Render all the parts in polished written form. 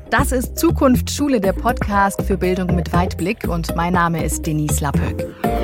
Das ist Zukunft Schule, der Podcast für Bildung mit Weitblick und mein Name ist Denise Lappöck.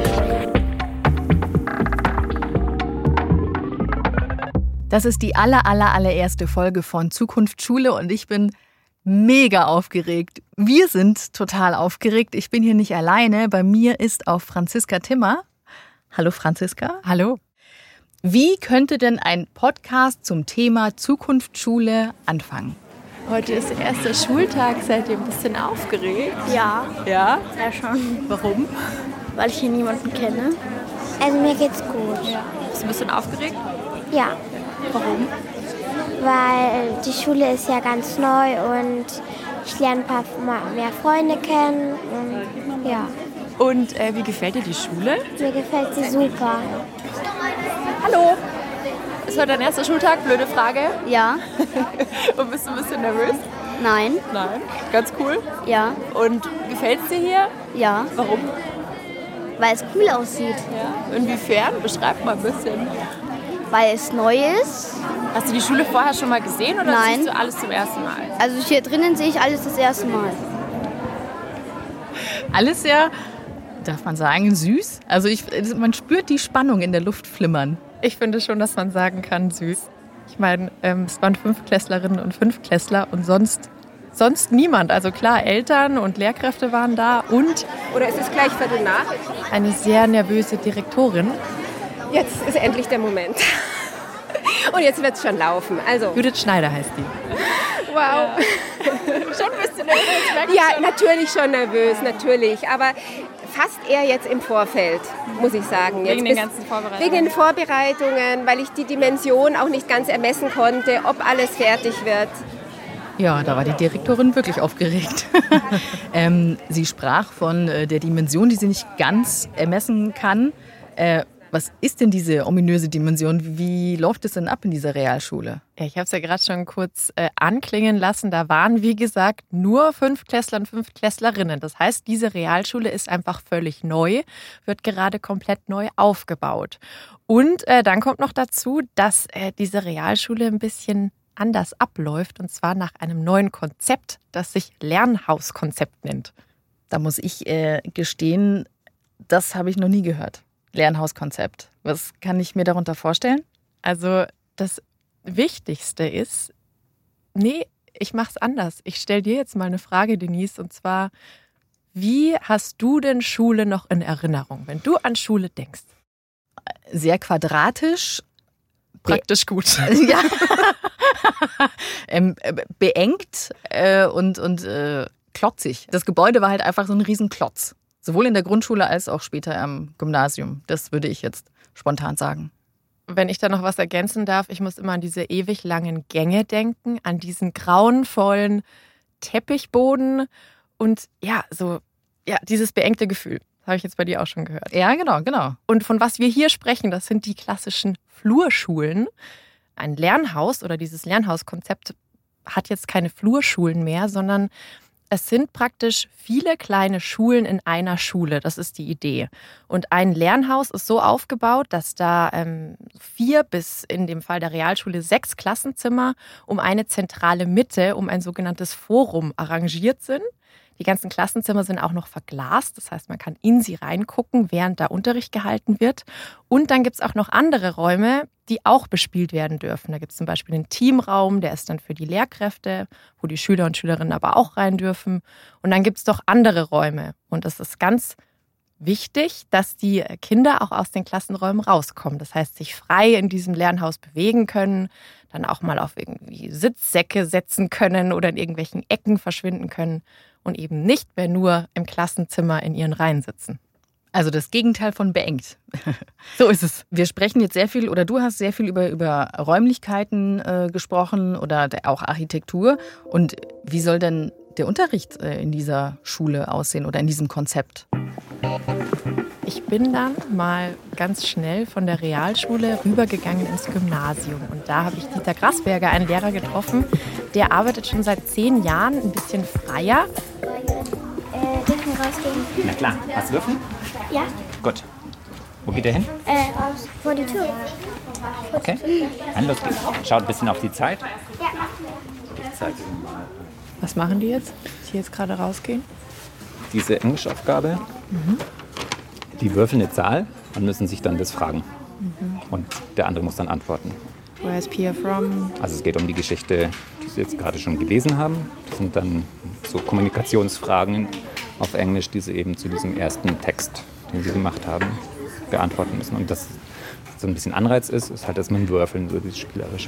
Das ist die allererste Folge von Zukunft Schule und ich bin mega aufgeregt. Wir sind total aufgeregt. Ich bin hier nicht alleine. Bei mir ist auch Franziska Timmer. Hallo Franziska. Hallo. Wie könnte denn ein Podcast zum Thema Zukunft Schule anfangen? Heute ist der erste Schultag. Seid ihr ein bisschen aufgeregt? Ja. Ja? Ja, schon. Warum? Weil ich hier niemanden kenne. Also mir geht's gut. Ja. Bist du ein bisschen aufgeregt? Ja. Warum? Weil die Schule ist ja ganz neu und ich lerne ein paar mehr Freunde kennen. Und ja. Und wie gefällt dir die Schule? Mir gefällt sie super. Hallo. Ist heute dein erster Schultag? Blöde Frage. Ja. Und bist du ein bisschen nervös? Nein. Nein. Ganz cool. Ja. Und gefällt es dir hier? Ja. Warum? Weil es cool aussieht. Ja. Inwiefern? Beschreib mal ein bisschen. Weil es neu ist. Hast du die Schule vorher schon mal gesehen oder Nein. siehst du alles zum ersten Mal? Also hier drinnen sehe ich alles das erste Mal. Alles sehr, darf man sagen, süß. Also man spürt die Spannung in der Luft flimmern. Ich finde schon, dass man sagen kann, süß. Ich meine, es waren 5-Klässlerinnen und 5-Klässler und sonst niemand. Also klar, Eltern und Lehrkräfte waren da und... Oder ist es gleich Viertel nach? Eine sehr nervöse Direktorin. Jetzt ist endlich der Moment. Und jetzt wird es schon laufen. Also. Judith Schneider heißt die. Wow. Ja. Schon ein bisschen nervös. Ja, natürlich schon nervös, natürlich. Aber fast eher jetzt im Vorfeld, muss ich sagen. Wegen den ganzen Vorbereitungen? Wegen den Vorbereitungen, weil ich die Dimension auch nicht ganz ermessen konnte, ob alles fertig wird. Ja, da war die Direktorin wirklich aufgeregt. Sie sprach von der Dimension, die sie nicht ganz ermessen kann. Was ist denn diese ominöse Dimension? Wie läuft es denn ab in dieser Realschule? Ja, ich habe es ja gerade schon kurz anklingen lassen. Da waren, wie gesagt, nur 5-Klässler und 5-Klässlerinnen. Das heißt, diese Realschule ist einfach völlig neu, wird gerade komplett neu aufgebaut. Und dann kommt noch dazu, dass diese Realschule ein bisschen anders abläuft. Und zwar nach einem neuen Konzept, das sich Lernhauskonzept nennt. Da muss ich gestehen, das habe ich noch nie gehört. Lernhauskonzept. Was kann ich mir darunter vorstellen? Also das Wichtigste ist, ich mache es anders. Ich stelle dir jetzt mal eine Frage, Denise, und zwar, wie hast du denn Schule noch in Erinnerung, wenn du an Schule denkst? Sehr quadratisch. Praktisch gut. Ja. Beengt und klotzig. Das Gebäude war halt einfach so ein Riesenklotz. Sowohl in der Grundschule als auch später am Gymnasium. Das würde ich jetzt spontan sagen. Wenn ich da noch was ergänzen darf, ich muss immer an diese ewig langen Gänge denken, an diesen grauenvollen Teppichboden und dieses beengte Gefühl. Das habe ich jetzt bei dir auch schon gehört. Ja, genau. Und von was wir hier sprechen, das sind die klassischen Flurschulen. Ein Lernhaus oder dieses Lernhauskonzept hat jetzt keine Flurschulen mehr, sondern es sind praktisch viele kleine Schulen in einer Schule. Das ist die Idee. Und ein Lernhaus ist so aufgebaut, dass da 4 bis in dem Fall der Realschule 6 Klassenzimmer um eine zentrale Mitte, um ein sogenanntes Forum arrangiert sind. Die ganzen Klassenzimmer sind auch noch verglast. Das heißt, man kann in sie reingucken, während da Unterricht gehalten wird. Und dann gibt es auch noch andere Räume, die auch bespielt werden dürfen. Da gibt es zum Beispiel einen Teamraum, der ist dann für die Lehrkräfte, wo die Schüler und Schülerinnen aber auch rein dürfen. Und dann gibt es doch andere Räume. Und es ist ganz wichtig, dass die Kinder auch aus den Klassenräumen rauskommen. Das heißt, sich frei in diesem Lernhaus bewegen können, dann auch mal auf irgendwie Sitzsäcke setzen können oder in irgendwelchen Ecken verschwinden können und eben nicht mehr nur im Klassenzimmer in ihren Reihen sitzen. Also das Gegenteil von beengt. So ist es. Wir sprechen jetzt sehr viel, oder du hast sehr viel über Räumlichkeiten gesprochen oder auch Architektur. Und wie soll denn der Unterricht in dieser Schule aussehen oder in diesem Konzept? Ich bin dann mal ganz schnell von der Realschule rübergegangen ins Gymnasium. Und da habe ich Dieter Grasberger, einen Lehrer, getroffen. Der arbeitet schon seit 10 Jahren ein bisschen freier. Dürfen wir rausgehen? Na klar. Hast du Würfel? Ja. Gut. Wo geht der hin? Raus. Vor die Tür. Okay. Dann los geht's. Schaut ein bisschen auf die Zeit. Ja. Ich zeige Ihnen mal Was machen die jetzt, die jetzt gerade rausgehen? Diese Englischaufgabe, die würfeln eine Zahl und müssen sich dann das fragen. Und der andere muss dann antworten. Where is Pia from? Also es geht um die Geschichte, die Sie jetzt gerade schon gelesen haben. Das sind dann so Kommunikationsfragen auf Englisch, die Sie eben zu diesem ersten Text, den Sie gemacht haben, beantworten müssen. Und das so ein bisschen Anreiz ist halt das mit dem Würfeln, so dieses Spielerische.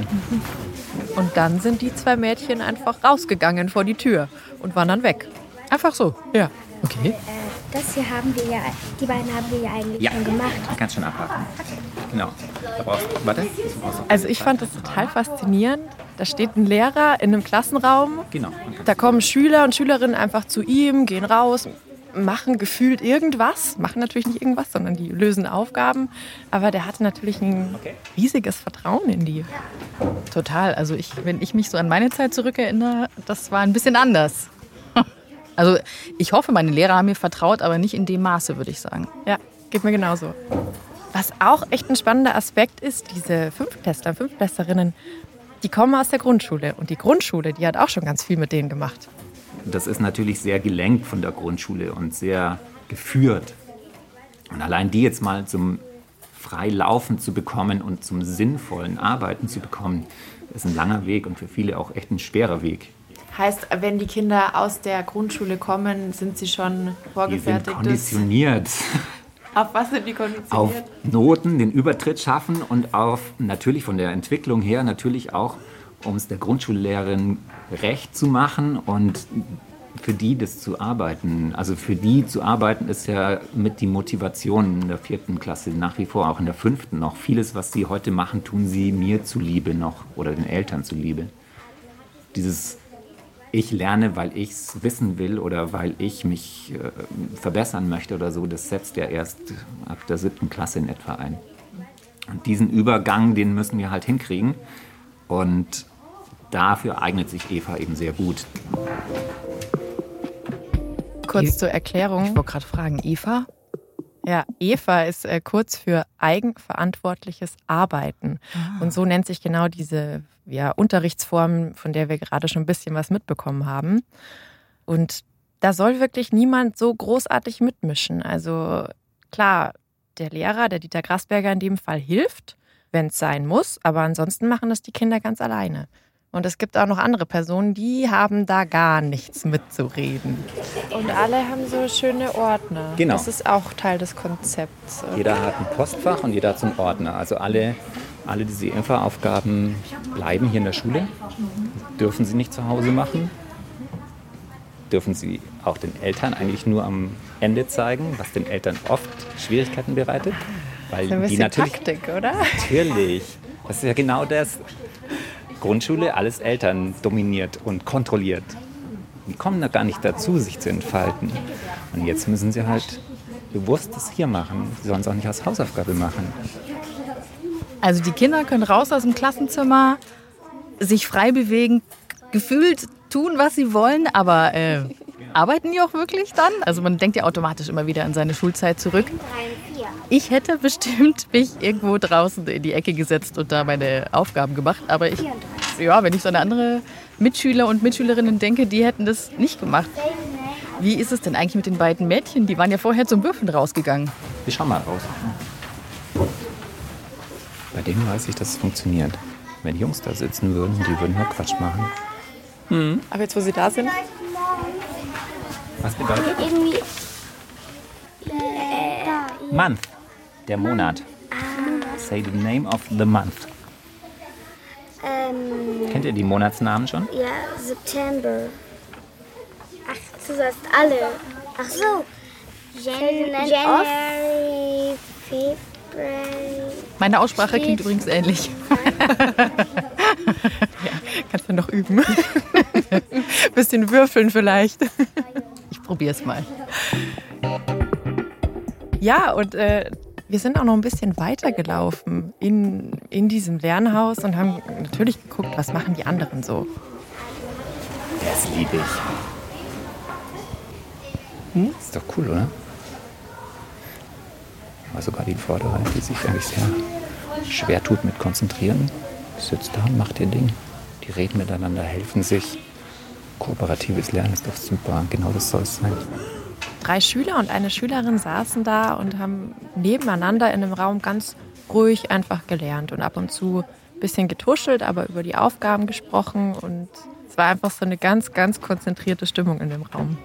Und dann sind die 2 Mädchen einfach rausgegangen vor die Tür und waren dann weg. Einfach so. Ja. Okay. Das hier die beiden haben wir ja eigentlich schon gemacht. Kannst schon abhaken. Genau. Da brauchst du, warte. Also ich fand das total faszinierend. Da steht ein Lehrer in einem Klassenraum. Genau. Da kommen Schüler und Schülerinnen einfach zu ihm, gehen raus, machen gefühlt irgendwas. Machen natürlich nicht irgendwas, sondern die lösen Aufgaben. Aber der hatte natürlich ein riesiges Vertrauen in die. Total. Also wenn ich mich so an meine Zeit zurückerinnere, das war ein bisschen anders. Also ich hoffe, meine Lehrer haben mir vertraut, aber nicht in dem Maße, würde ich sagen. Ja, geht mir genauso. Was auch echt ein spannender Aspekt ist, diese Fünftklässlerinnen, die kommen aus der Grundschule. Und die Grundschule, die hat auch schon ganz viel mit denen gemacht. Das ist natürlich sehr gelenkt von der Grundschule und sehr geführt. Und allein die jetzt mal zum Freilaufen zu bekommen und zum sinnvollen Arbeiten zu bekommen, ist ein langer Weg und für viele auch echt ein schwerer Weg. Heißt, wenn die Kinder aus der Grundschule kommen, sind sie schon vorgefertigt? Die sind konditioniert. Auf was sind die konditioniert? Auf Noten, den Übertritt schaffen und auf, natürlich von der Entwicklung her, natürlich auch, um es der Grundschullehrerin recht zu machen und für die das zu arbeiten. Also für die zu arbeiten ist ja mit die Motivation in der 4. Klasse, nach wie vor auch in der 5. noch. Vieles, was sie heute machen, tun sie mir zuliebe noch oder den Eltern zuliebe. Dieses ich lerne, weil ich es wissen will oder weil ich mich verbessern möchte oder so, das setzt ja erst ab der 7. Klasse in etwa ein. Und diesen Übergang, den müssen wir halt hinkriegen. Und dafür eignet sich Eva eben sehr gut. Kurz zur Erklärung. Ich wollte gerade fragen, Eva? Ja, EVA ist kurz für eigenverantwortliches Arbeiten. Und so nennt sich genau diese Unterrichtsform, von der wir gerade schon ein bisschen was mitbekommen haben. Und da soll wirklich niemand so großartig mitmischen. Also klar, der Lehrer, der Dieter Grasberger in dem Fall hilft, wenn es sein muss. Aber ansonsten machen das die Kinder ganz alleine. Und es gibt auch noch andere Personen, die haben da gar nichts mitzureden. Und alle haben so schöne Ordner. Genau. Das ist auch Teil des Konzepts. Jeder hat ein Postfach und jeder hat so einen Ordner. Also alle diese Info-Aufgaben bleiben hier in der Schule. Dürfen sie nicht zu Hause machen. Dürfen sie auch den Eltern eigentlich nur am Ende zeigen, was den Eltern oft Schwierigkeiten bereitet. Weil das ist ein bisschen die natürlich, Taktik, oder? Natürlich. Das ist ja genau das. Grundschule, alles Eltern dominiert und kontrolliert. Die kommen da gar nicht dazu, sich zu entfalten. Und jetzt müssen sie halt bewusst das hier machen. Sie sollen es auch nicht als Hausaufgabe machen. Also die Kinder können raus aus dem Klassenzimmer, sich frei bewegen, gefühlt tun, was sie wollen, aber arbeiten die auch wirklich dann? Also man denkt ja automatisch immer wieder an seine Schulzeit zurück. Ich hätte bestimmt mich irgendwo draußen in die Ecke gesetzt und da meine Aufgaben gemacht. Aber wenn ich so an andere Mitschüler und Mitschülerinnen denke, die hätten das nicht gemacht. Wie ist es denn eigentlich mit den beiden Mädchen? Die waren ja vorher zum Würfeln rausgegangen. Wir schauen mal raus. Bei denen weiß ich, dass es funktioniert. Wenn Jungs da sitzen würden, die würden nur Quatsch machen. Aber jetzt, wo sie da sind? Was bedeutet? Irgendwie. Month. Der Monat. Say the name of the month. Kennt ihr die Monatsnamen schon? Ja, September. Ach, du sagst alle. Ach so. January, February. Meine Aussprache klingt übrigens ähnlich. Kannst du noch üben. Bisschen würfeln vielleicht. Ich probiere es mal. Ja, und wir sind auch noch ein bisschen weitergelaufen in diesem Lernhaus und haben natürlich geguckt, was machen die anderen so. Das liebe ich. Ist doch cool, oder? Aber sogar die Vordere, die sich eigentlich sehr schwer tut mit Konzentrieren, sitzt da und macht ihr Ding. Die reden miteinander, helfen sich. Kooperatives Lernen ist doch super. Genau das soll es sein. 3 Schüler und eine Schülerin saßen da und haben nebeneinander in einem Raum ganz ruhig einfach gelernt und ab und zu ein bisschen getuschelt, aber über die Aufgaben gesprochen. Und es war einfach so eine ganz, ganz konzentrierte Stimmung in dem Raum.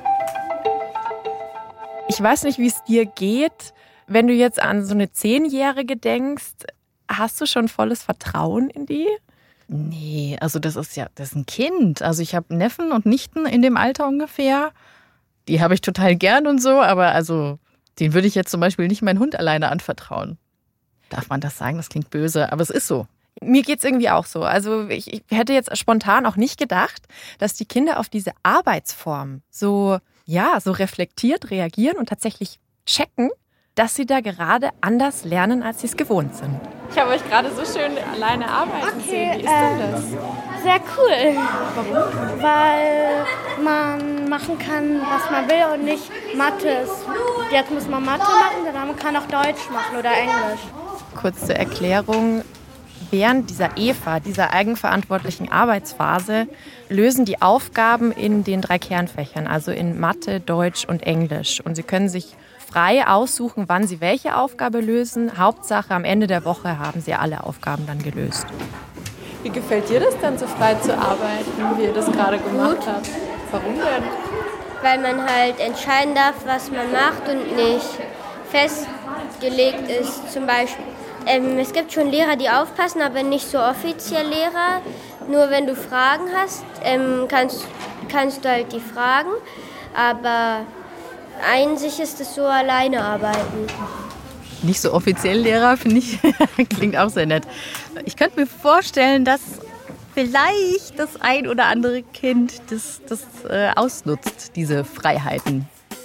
Ich weiß nicht, wie es dir geht, wenn du jetzt an so eine 10-Jährige denkst. Hast du schon volles Vertrauen in die? Nee, also das ist ein Kind. Also ich habe Neffen und Nichten in dem Alter ungefähr. Die habe ich total gern und so, aber also den würde ich jetzt zum Beispiel nicht meinen Hund alleine anvertrauen. Darf man das sagen? Das klingt böse, aber es ist so. Mir geht's irgendwie auch so. Also ich hätte jetzt spontan auch nicht gedacht, dass die Kinder auf diese Arbeitsform so reflektiert reagieren und tatsächlich checken, dass sie da gerade anders lernen, als sie es gewohnt sind. Ich habe euch gerade so schön alleine arbeiten sehen. Wie ist denn das? Sehr cool. Warum? Weil man machen kann, was man will und nicht Mathe. Jetzt muss man Mathe machen, dann man kann auch Deutsch machen oder Englisch. Kurz zur Erklärung. Während dieser EFA, dieser eigenverantwortlichen Arbeitsphase, lösen die Aufgaben in den 3 Kernfächern, also in Mathe, Deutsch und Englisch. Und sie können sich frei aussuchen, wann sie welche Aufgabe lösen. Hauptsache, am Ende der Woche haben sie alle Aufgaben dann gelöst. Wie gefällt dir das dann, so frei zu arbeiten, wie ihr das gerade gemacht habt? Warum denn? Weil man halt entscheiden darf, was man macht und nicht festgelegt ist. Zum Beispiel, es gibt schon Lehrer, die aufpassen, aber nicht so offiziell Lehrer. Nur wenn du Fragen hast, kannst du halt die fragen. Aber an sich ist es so alleine arbeiten. Nicht so offiziell Lehrer, finde ich, klingt auch sehr nett. Ich könnte mir vorstellen, dass vielleicht das ein oder andere Kind das ausnutzt, diese Freiheiten.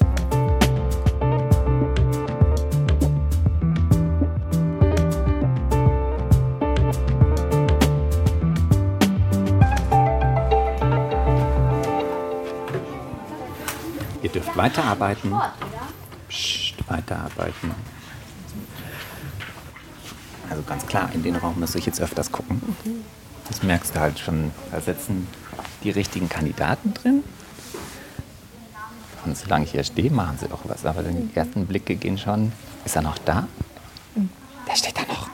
Ihr dürft weiterarbeiten. Psst, weiterarbeiten. Also ganz klar, in den Raum muss ich jetzt öfters gucken. Das merkst du halt schon. Da sitzen die richtigen Kandidaten drin. Und solange ich hier stehe, machen sie doch was. Aber die ersten Blicke gehen schon. Ist er noch da? Der steht da noch.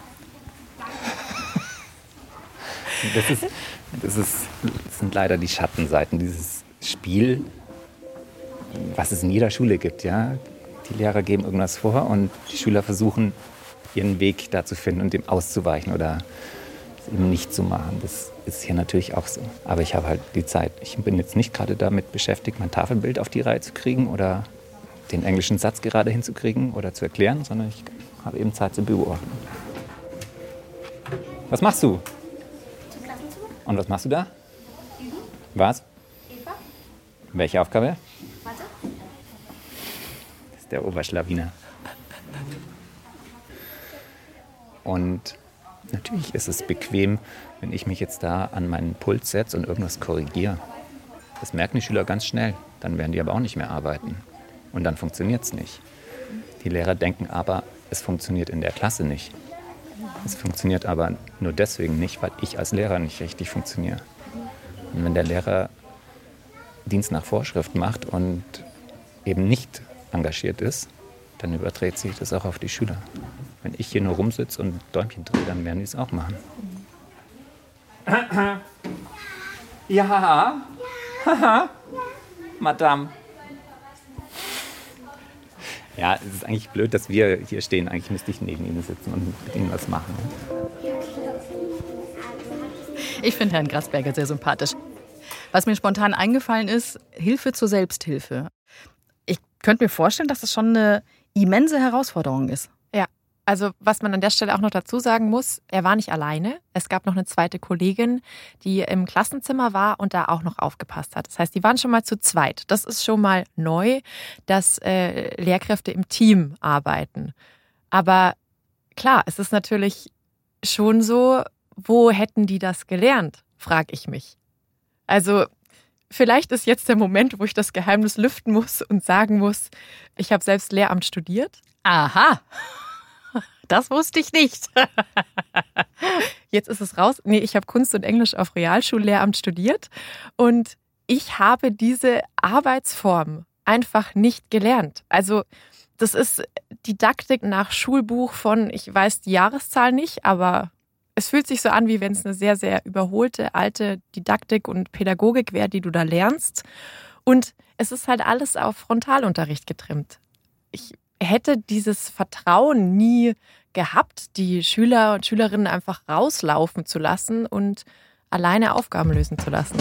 Das sind leider die Schattenseiten dieses Spiel, was es in jeder Schule gibt. Ja? Die Lehrer geben irgendwas vor und die Schüler versuchen, ihren Weg da zu finden und dem auszuweichen oder es eben nicht zu machen. Das ist hier natürlich auch so. Aber ich habe halt die Zeit. Ich bin jetzt nicht gerade damit beschäftigt, mein Tafelbild auf die Reihe zu kriegen oder den englischen Satz gerade hinzukriegen oder zu erklären, sondern ich habe eben Zeit zu beobachten. Was machst du? Zum Klassenzimmer. Und was machst du da? Üben. Was? Eva. Welche Aufgabe? Warte. Das ist der Oberschlawiner. Und natürlich ist es bequem, wenn ich mich jetzt da an meinen Pult setze und irgendwas korrigiere. Das merken die Schüler ganz schnell. Dann werden die aber auch nicht mehr arbeiten. Und dann funktioniert es nicht. Die Lehrer denken aber, es funktioniert in der Klasse nicht. Es funktioniert aber nur deswegen nicht, weil ich als Lehrer nicht richtig funktioniere. Und wenn der Lehrer Dienst nach Vorschrift macht und eben nicht engagiert ist, dann überträgt sich das auch auf die Schüler. Wenn ich hier nur rumsitze und Däumchen drehe, dann werden die es auch machen. Ja, Madame. Ja, es ist eigentlich blöd, dass wir hier stehen. Eigentlich müsste ich neben Ihnen sitzen und mit Ihnen was machen. Ich finde Herrn Grasberger sehr sympathisch. Was mir spontan eingefallen ist, Hilfe zur Selbsthilfe. Ich könnte mir vorstellen, dass das schon eine immense Herausforderung ist. Ja, also was man an der Stelle auch noch dazu sagen muss, er war nicht alleine. Es gab noch eine zweite Kollegin, die im Klassenzimmer war und da auch noch aufgepasst hat. Das heißt, die waren schon mal zu zweit. Das ist schon mal neu, dass Lehrkräfte im Team arbeiten. Aber klar, es ist natürlich schon so, wo hätten die das gelernt, frage ich mich. Also vielleicht ist jetzt der Moment, wo ich das Geheimnis lüften muss und sagen muss, ich habe selbst Lehramt studiert. Aha, das wusste ich nicht. Jetzt ist es raus. Nee, ich habe Kunst und Englisch auf Realschullehramt studiert und ich habe diese Arbeitsform einfach nicht gelernt. Also das ist Didaktik nach Schulbuch von, ich weiß die Jahreszahl nicht, aber es fühlt sich so an, wie wenn es eine sehr, sehr überholte, alte Didaktik und Pädagogik wäre, die du da lernst. Und es ist halt alles auf Frontalunterricht getrimmt. Ich hätte dieses Vertrauen nie gehabt, die Schüler und Schülerinnen einfach rauslaufen zu lassen und alleine Aufgaben lösen zu lassen.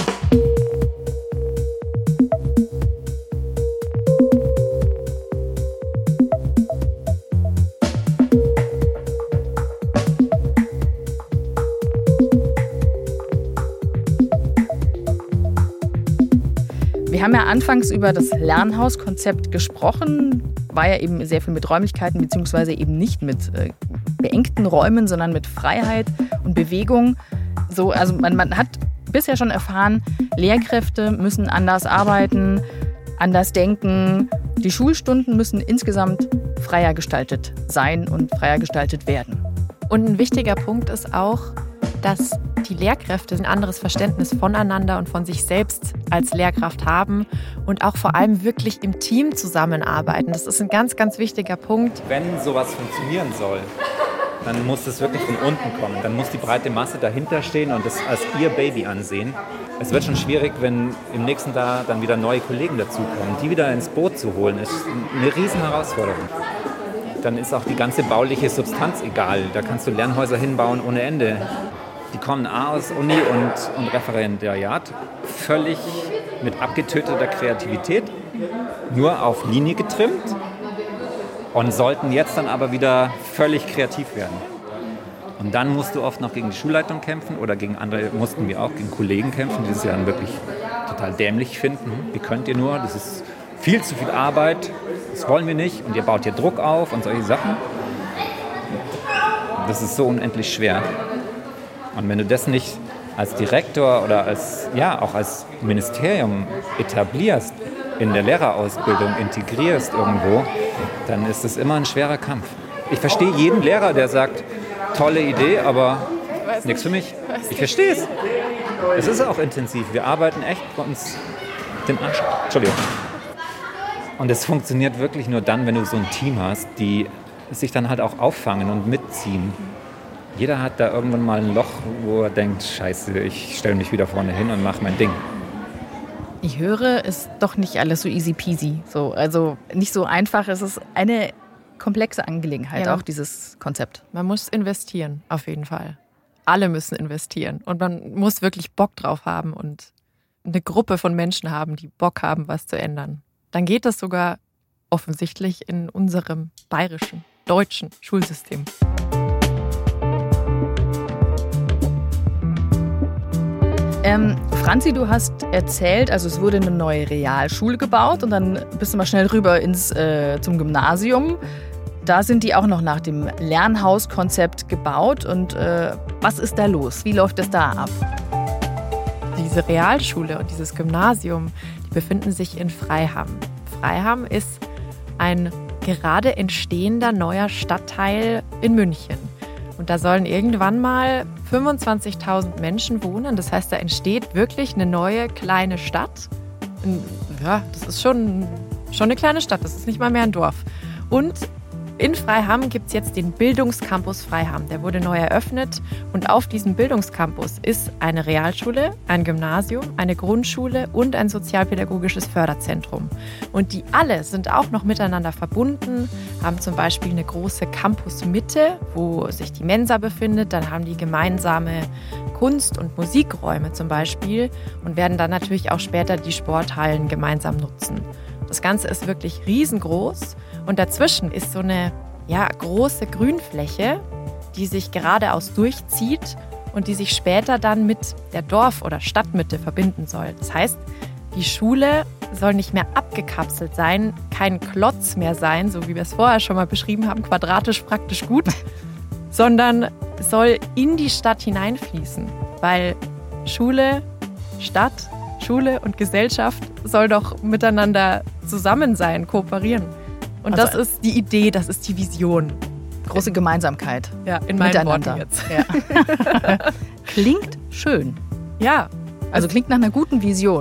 Wir haben ja anfangs über das Lernhauskonzept gesprochen, war ja eben sehr viel mit Räumlichkeiten beziehungsweise eben nicht mit beengten Räumen, sondern mit Freiheit und Bewegung. So, also man hat bisher schon erfahren, Lehrkräfte müssen anders arbeiten, anders denken. Die Schulstunden müssen insgesamt freier gestaltet sein und freier gestaltet werden. Und ein wichtiger Punkt ist auch, dass die Lehrkräfte ein anderes Verständnis voneinander und von sich selbst als Lehrkraft haben und auch vor allem wirklich im Team zusammenarbeiten. Das ist ein ganz, ganz wichtiger Punkt. Wenn sowas funktionieren soll, dann muss es wirklich von unten kommen. Dann muss die breite Masse dahinter stehen und das als ihr Baby ansehen. Es wird schon schwierig, wenn im nächsten Jahr dann wieder neue Kollegen dazukommen. Die wieder ins Boot zu holen, ist eine riesen Herausforderung. Dann ist auch die ganze bauliche Substanz egal. Da kannst du Lernhäuser hinbauen ohne Ende. Die kommen aus Uni und Referendariat völlig mit abgetöteter Kreativität, nur auf Linie getrimmt und sollten jetzt dann aber wieder völlig kreativ werden. Und dann musst du oft noch gegen die Schulleitung kämpfen oder gegen andere, mussten wir auch gegen Kollegen kämpfen, die das ja dann wirklich total dämlich finden. Wie könnt ihr nur, das ist viel zu viel Arbeit, das wollen wir nicht und ihr baut hier Druck auf und solche Sachen. Das ist so unendlich schwer. Und wenn du das nicht als Direktor oder auch als Ministerium etablierst, in der Lehrerausbildung integrierst irgendwo, dann ist es immer ein schwerer Kampf. Ich verstehe jeden Lehrer, der sagt, tolle Idee, aber nichts für mich. Ich verstehe es. Es ist auch intensiv. Wir arbeiten echt bei uns den Arsch. Entschuldigung. Und es funktioniert wirklich nur dann, wenn du so ein Team hast, die sich dann halt auch auffangen und mitziehen. Jeder hat da irgendwann mal ein Loch, wo er denkt, scheiße, ich stelle mich wieder vorne hin und mache mein Ding. Ich höre, ist doch nicht alles so easy peasy. So, also nicht so einfach. Es ist eine komplexe Angelegenheit, auch dieses Konzept. Man muss investieren, auf jeden Fall. Alle müssen investieren. Und man muss wirklich Bock drauf haben und eine Gruppe von Menschen haben, die Bock haben, was zu ändern. Dann geht das sogar offensichtlich in unserem bayerischen, deutschen Schulsystem. Franzi, du hast erzählt, also es wurde eine neue Realschule gebaut und dann bist du mal schnell rüber zum Gymnasium. Da sind die auch noch nach dem Lernhauskonzept gebaut. Und was ist da los? Wie läuft es da ab? Diese Realschule und dieses Gymnasium, die befinden sich in Freiham. Freiham ist ein gerade entstehender neuer Stadtteil in München. Und da sollen irgendwann mal 25.000 Menschen wohnen. Das heißt, da entsteht wirklich eine neue kleine Stadt. Ja, das ist schon eine kleine Stadt. Das ist nicht mal mehr ein Dorf. Und in Freiham gibt es jetzt den Bildungscampus Freiham. Der wurde neu eröffnet. Und auf diesem Bildungscampus ist eine Realschule, ein Gymnasium, eine Grundschule und ein sozialpädagogisches Förderzentrum. Und die alle sind auch noch miteinander verbunden, haben zum Beispiel eine große Campusmitte, wo sich die Mensa befindet. Dann haben die gemeinsame Kunst- und Musikräume zum Beispiel und werden dann natürlich auch später die Sporthallen gemeinsam nutzen. Das Ganze ist wirklich riesengroß. Und dazwischen ist so eine große Grünfläche, die sich geradeaus durchzieht und die sich später dann mit der Dorf- oder Stadtmitte verbinden soll. Das heißt, die Schule soll nicht mehr abgekapselt sein, kein Klotz mehr sein, so wie wir es vorher schon mal beschrieben haben, quadratisch praktisch gut, sondern soll in die Stadt hineinfließen. Weil Schule, Stadt, Schule und Gesellschaft soll doch miteinander zusammen sein, kooperieren. Und das ist die Idee, das ist die Vision. Große Gemeinsamkeit. Ja, in meinen Worten jetzt. Ja. Klingt schön. Ja. Also klingt nach einer guten Vision.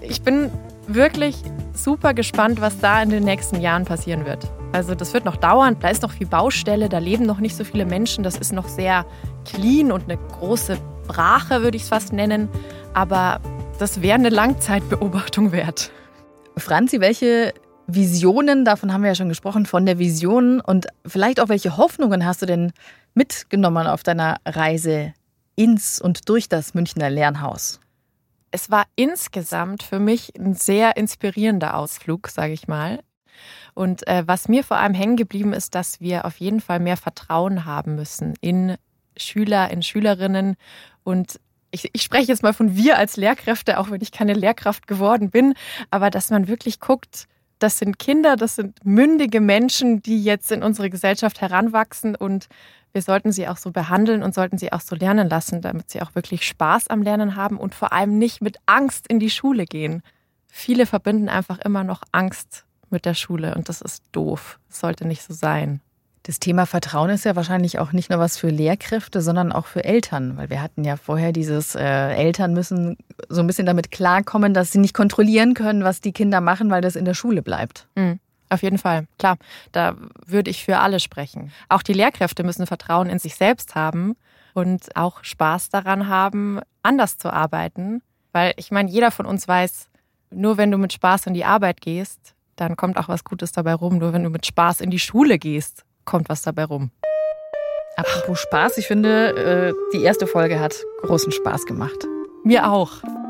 Ich bin wirklich super gespannt, was da in den nächsten Jahren passieren wird. Also das wird noch dauern, da ist noch viel Baustelle, da leben noch nicht so viele Menschen, das ist noch sehr clean und eine große Brache, würde ich es fast nennen. Aber das wäre eine Langzeitbeobachtung wert. Franzi, welche Visionen, davon haben wir ja schon gesprochen, von der Vision und vielleicht auch welche Hoffnungen hast du denn mitgenommen auf deiner Reise ins und durch das Münchner Lernhaus? Es war insgesamt für mich ein sehr inspirierender Ausflug, sage ich mal. Und was mir vor allem hängen geblieben ist, dass wir auf jeden Fall mehr Vertrauen haben müssen in Schüler, in Schülerinnen. Und ich spreche jetzt mal von wir als Lehrkräfte, auch wenn ich keine Lehrkraft geworden bin, aber dass man wirklich guckt, das sind Kinder, das sind mündige Menschen, die jetzt in unsere Gesellschaft heranwachsen und wir sollten sie auch so behandeln und sollten sie auch so lernen lassen, damit sie auch wirklich Spaß am Lernen haben und vor allem nicht mit Angst in die Schule gehen. Viele verbinden einfach immer noch Angst mit der Schule und das ist doof. Das sollte nicht so sein. Das Thema Vertrauen ist ja wahrscheinlich auch nicht nur was für Lehrkräfte, sondern auch für Eltern. Weil wir hatten ja vorher dieses, Eltern müssen so ein bisschen damit klarkommen, dass sie nicht kontrollieren können, was die Kinder machen, weil das in der Schule bleibt. Auf jeden Fall, klar, da würde ich für alle sprechen. Auch die Lehrkräfte müssen Vertrauen in sich selbst haben und auch Spaß daran haben, anders zu arbeiten. Weil ich meine, jeder von uns weiß, nur wenn du mit Spaß in die Arbeit gehst, dann kommt auch was Gutes dabei rum. Nur wenn du mit Spaß in die Schule gehst, kommt was dabei rum. Apropos Spaß, ich finde, die erste Folge hat großen Spaß gemacht. Mir auch.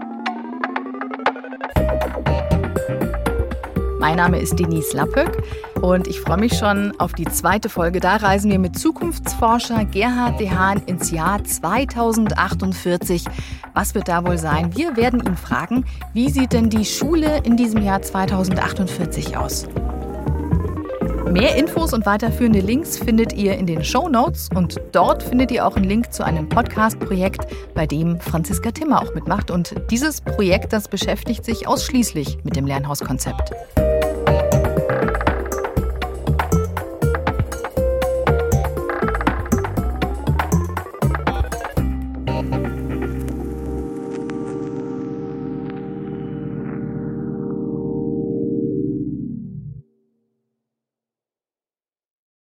Mein Name ist Denise Lappöck und ich freue mich schon auf die zweite Folge. Da reisen wir mit Zukunftsforscher Gerhard de Haan ins Jahr 2048. Was wird da wohl sein? Wir werden ihn fragen, wie sieht denn die Schule in diesem Jahr 2048 aus? Mehr Infos und weiterführende Links findet ihr in den Shownotes und dort findet ihr auch einen Link zu einem Podcast-Projekt, bei dem Franziska Timmer auch mitmacht. Und dieses Projekt, das beschäftigt sich ausschließlich mit dem Lernhauskonzept.